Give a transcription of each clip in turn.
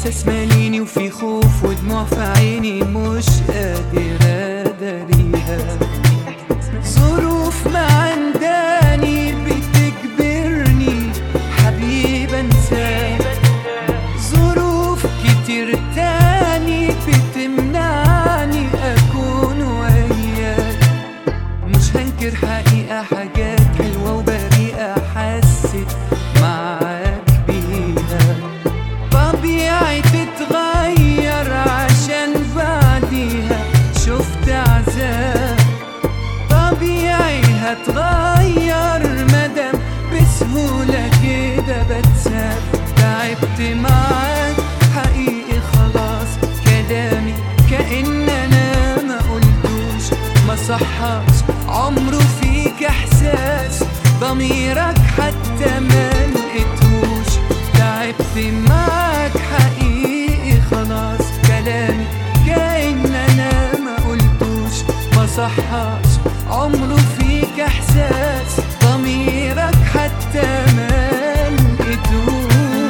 احساس ماليني وفي خوف ودموع في عيني مش قادر اداريها. ظروف ما عنداني بتجبرني حبيب انساك، ظروف كتير تاني بتمنعني اكون وياك. مش هنكر حقيقة حاجات حلوة وبريئة حسيت معاك بيها. طبيعي تتغير عشان بعديها شفت عذاب، طبيعي هتغير مدام بسهولة كده بتساب. تعبت معاك حقيقي خلاص، كلامي كأن انا ما قلتوش، ما صحاش عمره فيك احساس، ضميرك حتى ما لقيتهوش. تعبت معاك حقيقي خلاص، كلامي كأن انا ما قلتوش، ما صحاش عمره فيك احساس، ضميرك حتى ما لقيتهوش.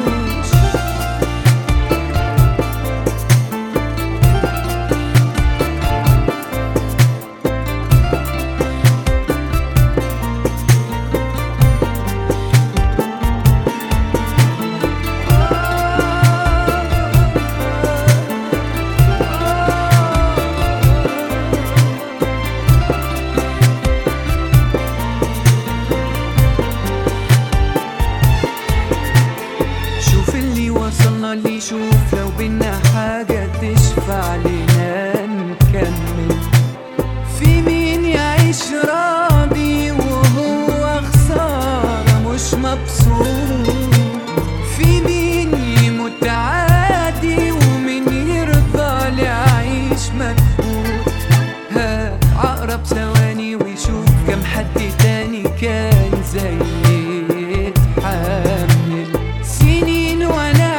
وصلنا اللي شوف لو بينا حاجة تشفع لنا نكمل. في مين يعيش راضي وهو خسارة مش مبسوط، في مين يموت عادي ومين يرضى ليعيش مكفوت. ها عقرب ثواني ويشوف كم حد تاني كان زي يتحمل. سنين وانا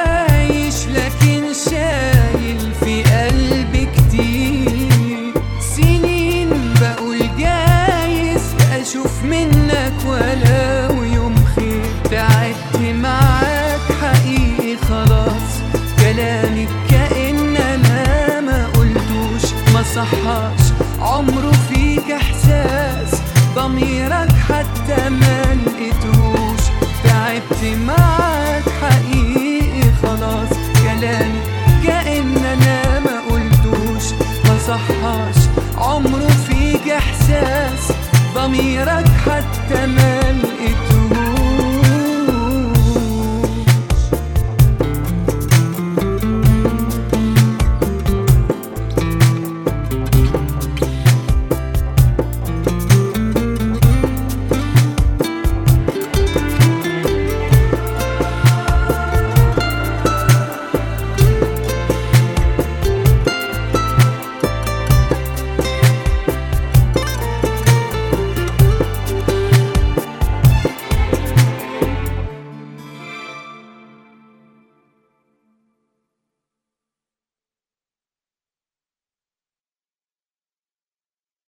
اشوف منك ولو يوم خير. تعبت معاك حقيقي خلاص، كلامي كأن انا ما قلتوش، ما صحاش عمره فيك احساس، ضميرك حتى ما لقيتهوش. تعبت معاك